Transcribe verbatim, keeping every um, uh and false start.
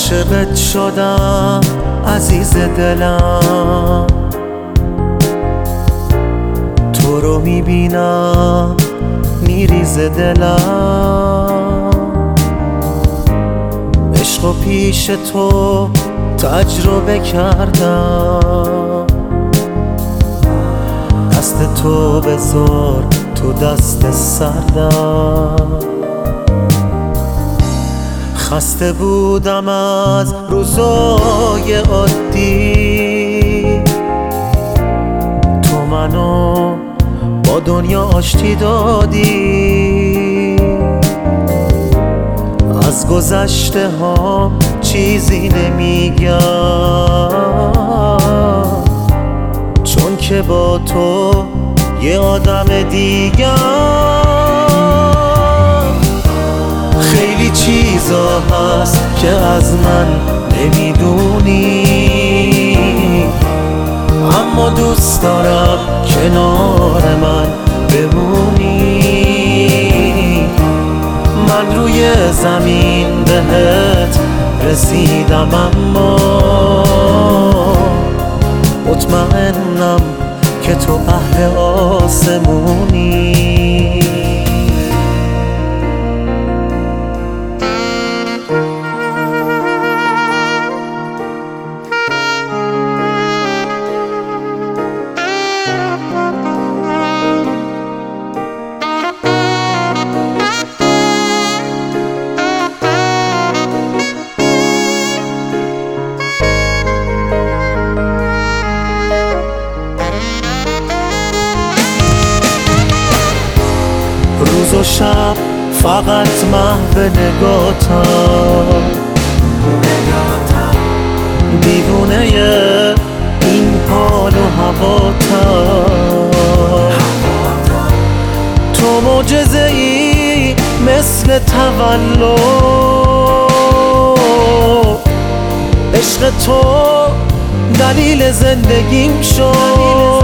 عاشقت شدم عزیز دلم، تو رو میبینم میریزه دلم. عشق و پیش تو تجربه کردم، دست تو بذار تو دست سردم. خسته بودم از روزای عادی، تو منو با دنیا آشتی دادی. از گذشته ها چیزی نمیگم، چون که با تو یه آدم دیگم. خیلی چیزا هست که از من نمیدونی، اما دوست دارم کنار من بمونی. من روی زمین بهت رسیدم، اما مطمئنم که تو اهل آسمونی. روز و شب فقط محو نگاتم، دیوونه این حال و هواتم. تو معجزه ای مثل تولد، عشق تو دلیل زندگیم شد.